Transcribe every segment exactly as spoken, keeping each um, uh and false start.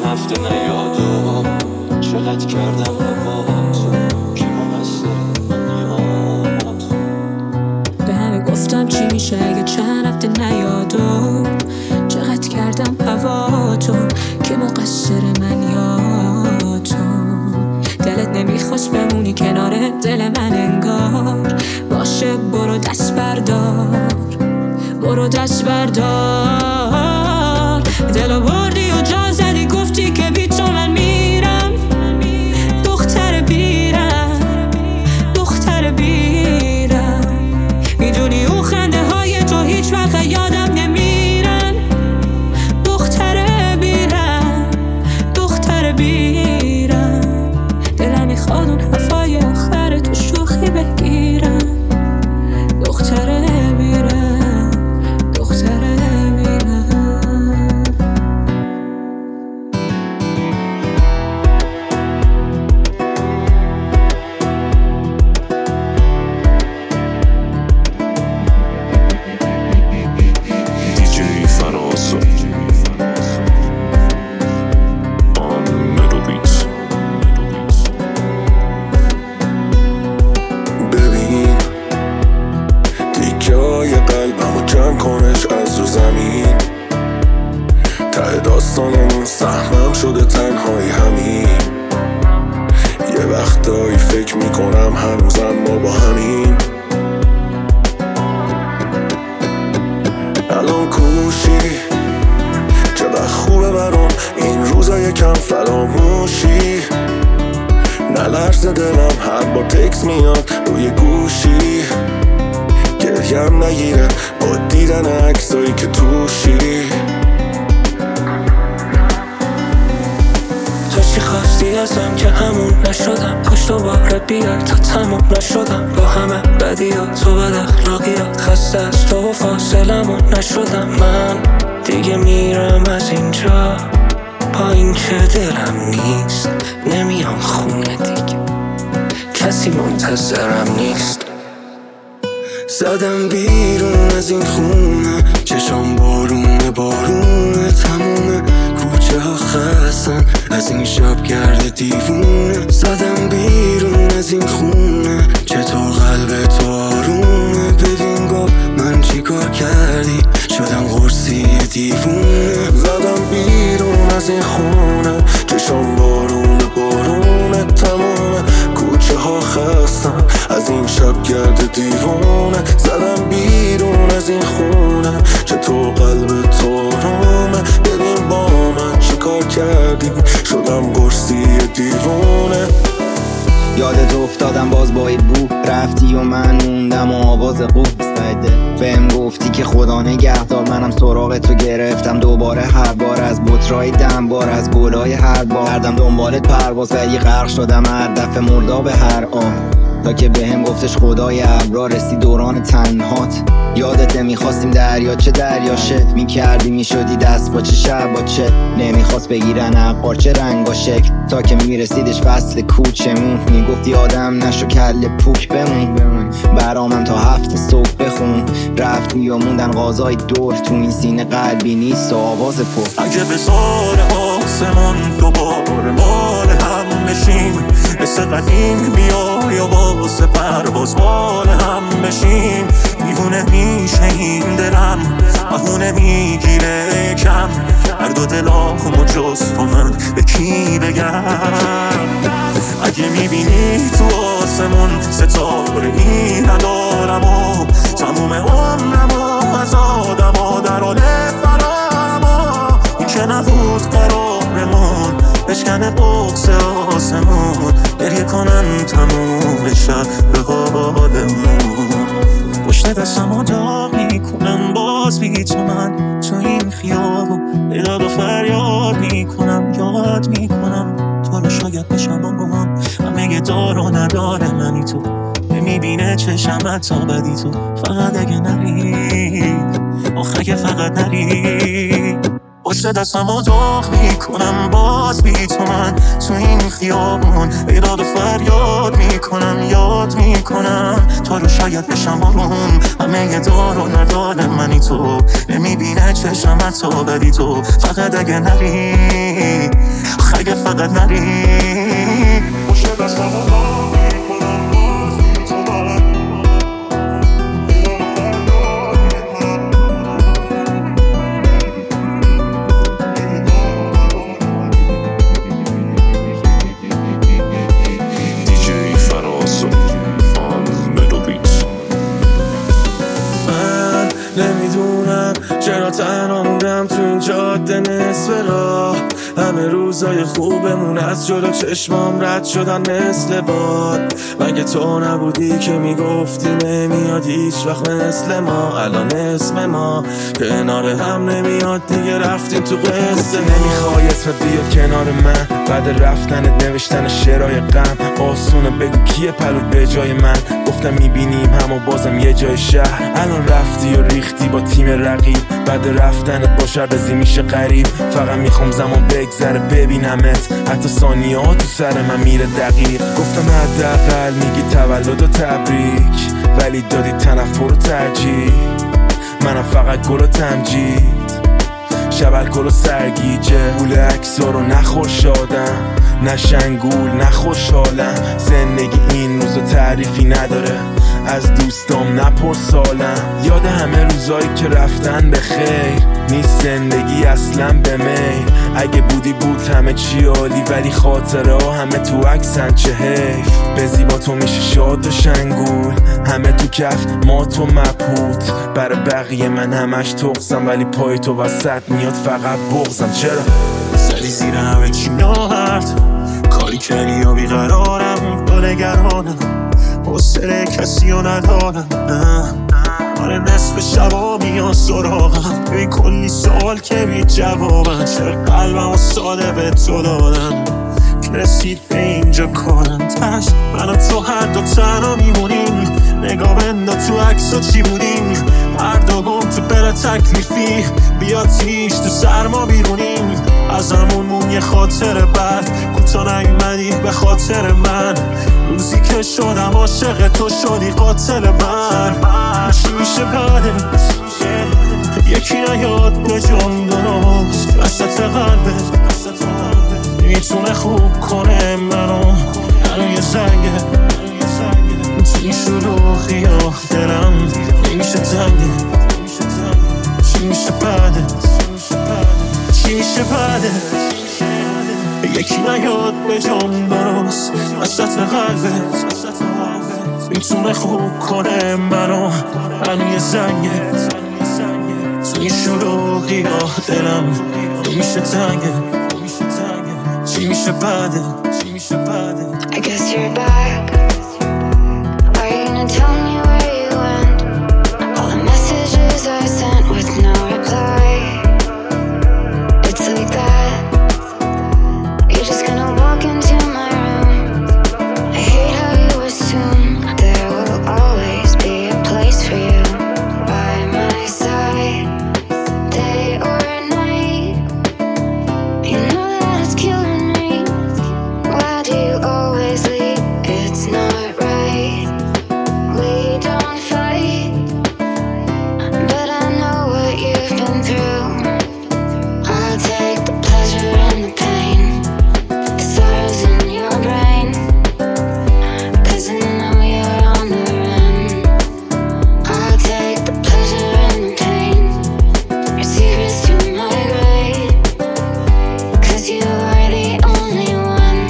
رفته نیادو چقدر کردم هوا تو که مقصر من یاد به همه گفتم چی میشه اگه چند هفته نیادو چقدر کردم هوا تو که مقصر من یاد تو دلت نمیخواست بمونی کنار دل من انگار باشه برو دست بردار برو دست بردار دلو بردی و جا زدی گفتی که بی تو من میرم دختر بیرم دختر بیرم میدونی اون خنده های تو هیچ وقت یادم نمیرن دختر بیرم دختر بیرم دلم میخواد اون حرفای آخر تو شوخی بگیرم دختر بیرم دختر بیرم دیجی فراسو آن ملو بیت ببین دیگه های قلبمو جمع کنش از رو زمین ته داستانمون سهمم شده تنهایی همین یه وقتایی فکر میکنم هنوزم ما با همین الان کوشی چقدر خوبه برام این روزا یکم فراموشی نلرزه دلم هر بار تکس میاد روی گوشی گریم نگیره با دیدن عکسایی که توشی تو چی خواستی ازم که همون نشدم کاش دوباره بیای تا تموم نشدم با همه بدیات و بد اخلاقیات خسته از تو و فاصلمون نشدم من دیگه میرم از اینجا با این که دلم نیست نمیام خونه دیگه کسی منتظرم نیست زدم بیرون از این خونه چشام بارونه بارونه تمومه کوچه ها خستن از این شب گرد دیوونه زدم بیرون از این خونه چطور قلب تو آرومه ببین گفت من چی کار کردی شدم قرصی دیوونه زدم بیرون از این خونه چشام بارونه بارونه تمومه کوچه ها خستن از این شب گرد دیوونه زدم بیرون از این خونه چطور قلب تو آرومه ببین با من چی کار کردی شدم قرصی دیوونه یادت افتادم باز با این بو رفتی و من موندم و آواز قوب بهم گفتی که خدا نگهدار منم سراغ تو گرفتم دوباره هر بار از بطرای دم بار از گلای هر بار کردم دنبالت پرواز ولی غرق شدم هر دفعه مرداب هر آن تا که بهم گفتش خدای ابرا رسی دوران تنهات یادت نمیخواستیم دریا چه دریا شد میکردی میشدی دست با چه شب با چه نمیخواست بگیرن عقار چه رنگ و شکل تا که میرسیدش فصل کوچمون میگفتی آدم نشو کل پوک بمون برامم تا هفت صبح بخون رفتی و موندن غازای دور تو این سینه قلبی نیست و آواز پر اگه به سال آسمان دوباره مال هم بشیم مثل قدیم بیای و واسه پرواز مال هم بشیم دیوونه میشه این دلم بهونه میگیره کم هر دو دلامو جز تو من به کی بگم اگه میبینی تو آسمون ستاره ای ندارم و تموم عمرم و از آدم ها در حال فرارم و این که نبود قرارمون بشکنه بغض آسمون گریه کنن تموم شب به حالمون پشت دستم داغ میکنم باز بی تو من تو این خیابون بیداد و فریاد میکنم یاد میکنم تو رو شاید بشم هم همه دار و نداره منی تو نمیبینه چشمت تا بدی تو فقط اگه نری آخه اگه فقط نری پشت دستم و داغ میکنم باز بی تو من تو این خیابون بیداد و فریاد میکنم یاد میکنم تو رو شاید بشم آروم همه دار و نداره منی تو نمیبینه چشمت تا بدی تو فقط اگه نری دیگه فقط نری باشه دست همون میکنم باز تو بلد دیجی فراسو on Middle Beats. من نمیدونم چرا تنها موندم تو این جاده نصف راه همه روزای خوبمون از جلو چشمام رد شدن مثل باد مگه تو نبودی که میگفتی نمیاد هیچ وقت مثل ما الان اسم ما کنار هم نمیاد دیگه رفتیم تو قصه نمیخوای اسمت بیاد کنار من بعد رفتنت نوشتن شعرهای غم آسونه بگو کیه پلوت به جای من گفتم میبینیم هم و بازم یه جای شهر الان رفتی و ریختی با تیم رقیب بعد رفتنت با شربزی میشه غریب فقط میخوام زمان بگذره ببینمت حتی ثانیه ها تو سر من میره دقیق گفتم حداقل میگی تولد و تبریک ولی دادی تنفر و ترجیح منم فقط گل و تمجید شب الکل و سرگیجه گول اکسا رو نخور شادم نه شنگول نه خوشحالم زندگی این روزا تعریفی نداره از دوستام نپرسالم یاد همه روزایی که رفتن به خیر نیست زندگی اصلا به میل اگه بودی بود همه چی عالی ولی خاطره ها همه تو عکسن چه حیف به زیبا تو میشه شاد و شنگول همه تو کف ما تو مبهوت برای بقیه من همش تقصم ولی پای تو وسط میاد فقط بغضم چرا زدی زیر همه چی ناهرد کاری کردی یا بیقرارم با نگرانم حوصله کسی رو ندارم نه آره نصف شبا میان سراغم بی کلی سوال که بی جوابم چرا قلبم و ساده به تو دادم که رسید به اینجا کارم تش من و تو هر دو تنها میمونیم نگاه بندا تو عکسا چی بودیم هر دو گم تو بره تکلیفی بیا تیش تو سرما بیرونیم از همون مون یه خاطر بد کوتا نیومدی به خاطر من روزی که شدم عاشق تو شدی قاتل من چی میشه بعدش یکی نیاد به جام درست وسط قلبت میتونه خوب کنه منو الان یه زنگه تو این شلوغی ها دلم نمیشه تنگه چی میشه بعدت چی میشه بعدت یکی نیاد به جام درست وسط قلبت میتونه خوب کنه منو الان یه زنگه تو این شلوغی ها دلم نمیشه تنگه چی میشه بعدت چی میشه بعدت I guess you're back. Are you gonna tell me where you went? All the messages I sent with no reply. It's like that. You're just gonna walk into my room. I hate how you assume there will always be a place for you by my side, day or night. You know that it's killing me. Why do you always leave? It's not right. We don't fight, but I know what you've been through. I'll take the pleasure and the pain, the sorrows in your brain, 'cause I know you're on the run. I'll take the pleasure and the pain, your secrets to my grave, 'cause you are the only one.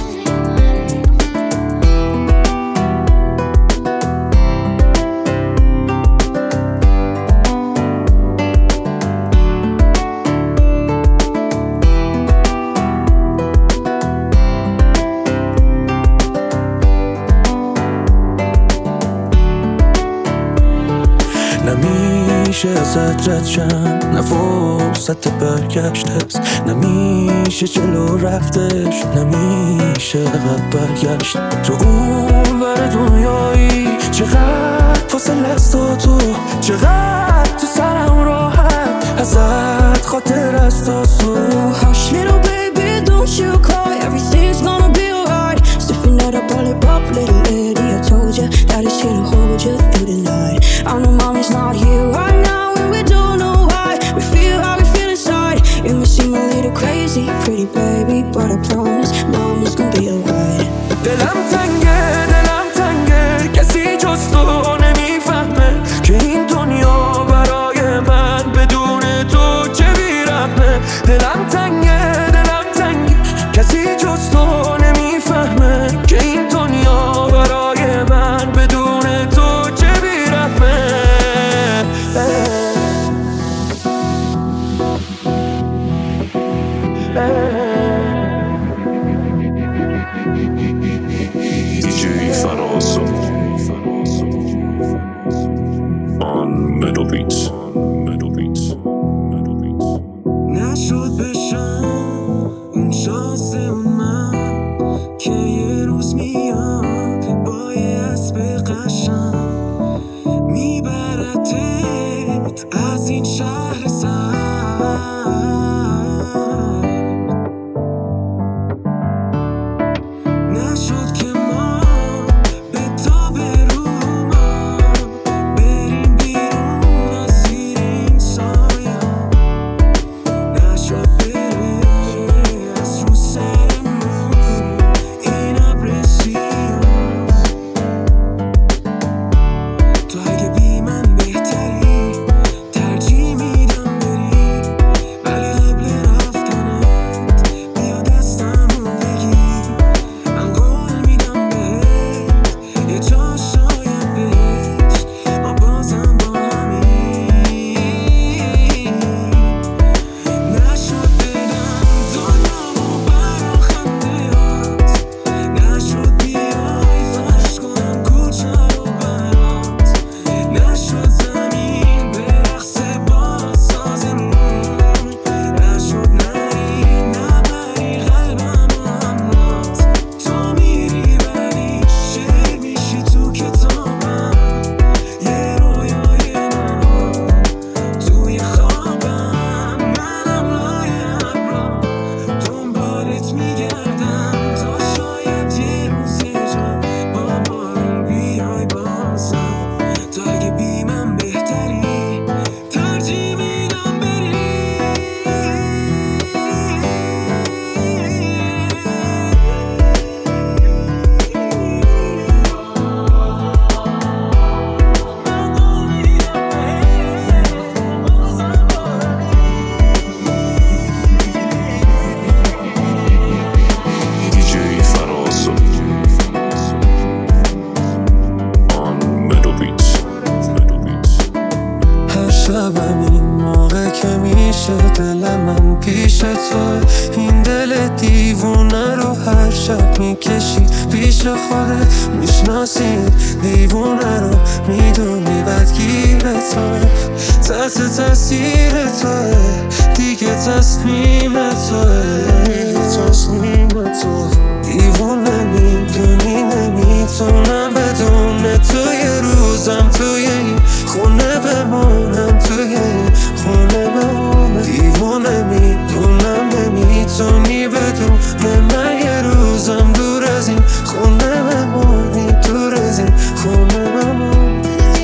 نمیشه ازت رد شم نه فرصت برگشت هست نمیشه جلو رفتش نمیشه عقب برگشت تو اون ور دنیایی چقدر فاصله است تا تو چقدر تو سرم راحت ازت خاطر است تا تو Hush little baby, don't you cry. Everything's gonna be alright. Stiffen that up, all it up, little lady. I told you that it's here to hold you through the night. I know mommy's not here right now, and we don't know why. We feel how we feel inside. You may seem a little crazy, pretty baby, but I promise mama's gonna be alright. دلم تنگه دلم تنگه کسی جز تو نمیفهمه که این دنیا برای من بدون تو چه بی‌رحمه. دلم تنگه دلم تنگه کسی جز تو نمیفهمه که این دنیا برای من بدون تو چه بی‌رحمه. دیجی فراز on Middle Beats. Middle Beats. Middle Beats. نشد بشم اون شانس من که یه روز میاد با یه اسب قشنگ میبردت از این شهر سر. نشد که ما به تاب روما بریم بیرون از زیر این سایه. نشد بره از رو سرمون این ابر سیاه. تو اگه بی من بهتری ترجیح میدم بری، ولی قبل رفتنت بیا دستمو بگیر. من قول میدم بهت یه جا شاید بهش ما بازم با همین. نشد بدم دنیامو برا خندهات، نشد بیای فرش کنم کوچه رو برات، نشد زمین برقصه با سازمون، نشد نری نبری قلبمو همرات. تو میری ولی شعر میشی تو کتابم، یه رویای نو توی خوابم. منم لای ابرا دنبالت میگردم تا شاید یه روز یه جا با بارون بیای بازم. تا اگه بی من بهتری ترجیح میدم بری. دیجی فراز on Middle Beats. Middle Beats. هر شبم این موقع که میشه دلم من پیش تو، این دل دیوونه رو هر شب میکشی پیش خودت. میشناسی دیوونه رو میدونی بدگیر توه، تحت تاثیر توه دیگه تصمیم توه. تصمیم تو دیوونه میدونی نمیتونم بدون تو یه روزم توی این خونه بمونم، توی این خونه بمونم. دیوونه میدونم نمیتونی بدون من یه روزم دور از این خونه بمونی، دور از این خونه بمونی.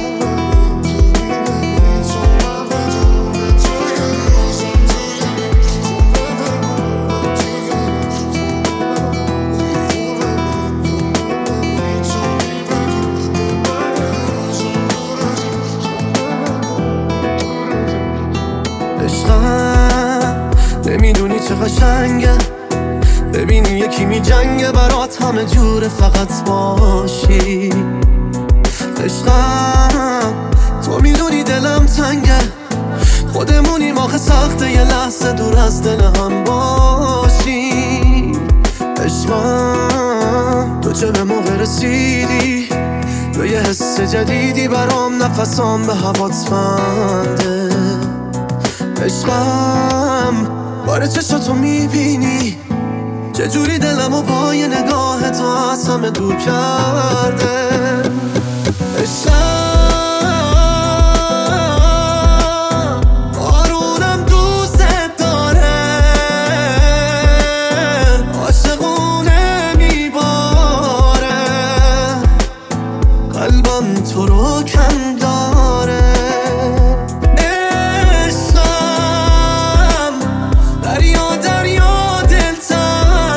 عشقم نمیدونی چه قشنگه، ببینی یکی می جنگه برات همه جوره فقط باشی. عشقم تو میدونی دلم تنگه، خودمونیم آخه سخته یه لحظه دور از دل هم باشی. عشقم تو چه به موقع رسیدی، تو یه حس جدیدی برام نفسام به هوات بنده. عشقم باره چشاتو میبینی چجوری دلمو با یه نگاه تو از همه دور کرده. عشقم آرونم دوست داره، عاشقونه میباره، قلبم تو رو کم داره. عشقم دریا دریا دلتنگ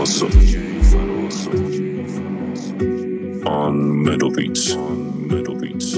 Faroso. On Metal Beats. On Metal Beats.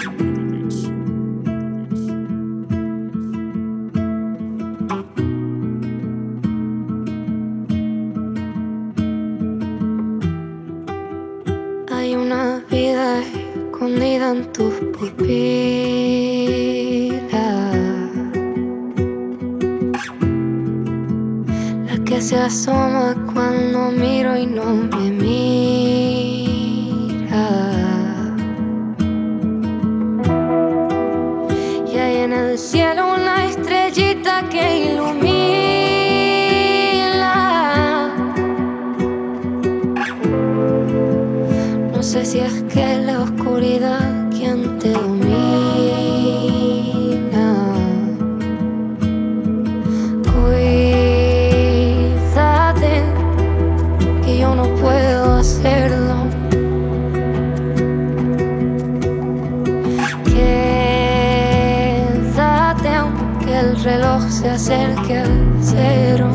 Hay una vida escondida en tus pupilas, la que se asoma cuando miro y no me mira. Y hay en el cielo una estrellita que ilumina. No sé si es que la oscuridad quien te domina. Cuídate, que yo no puedo hacerlo. Quédate aunque el reloj se acerque al cero.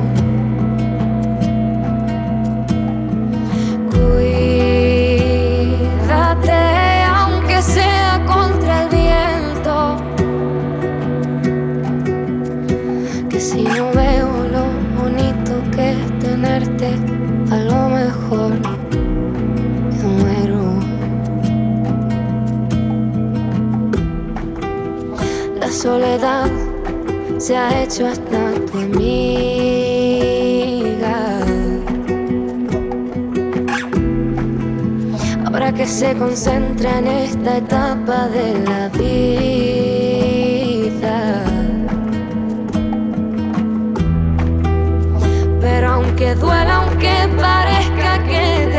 Sea contra el viento, que si no veo lo bonito que es tenerte, a lo mejor me muero. La soledad se ha hecho hasta tu amiga. Ahora que se concentra en esta etapa de la vida. Pero aunque duela, aunque parezca que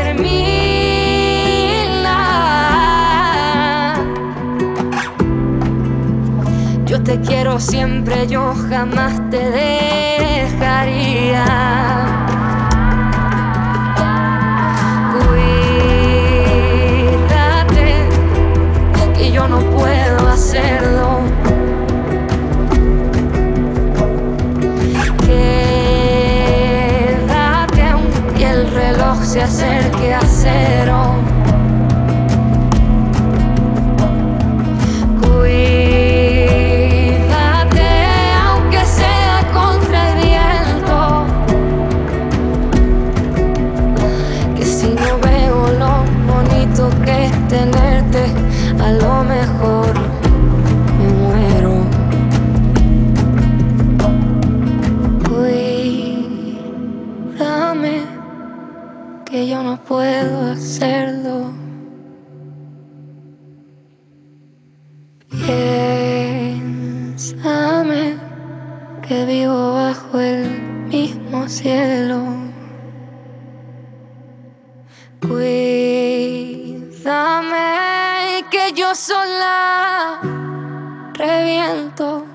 termina, yo te quiero siempre, yo jamás te dejaría. Yo no puedo hacerlo. Quédate aunque el reloj se acerque a cero. Cuídate aunque sea contra el viento, que si no veo lo bonito que es tenerte, a lo mejor me muero. Cuídame, que yo no puedo hacerlo. Piénsame, que vivo bajo el mismo cielo. Cuídame, que yo sola reviento.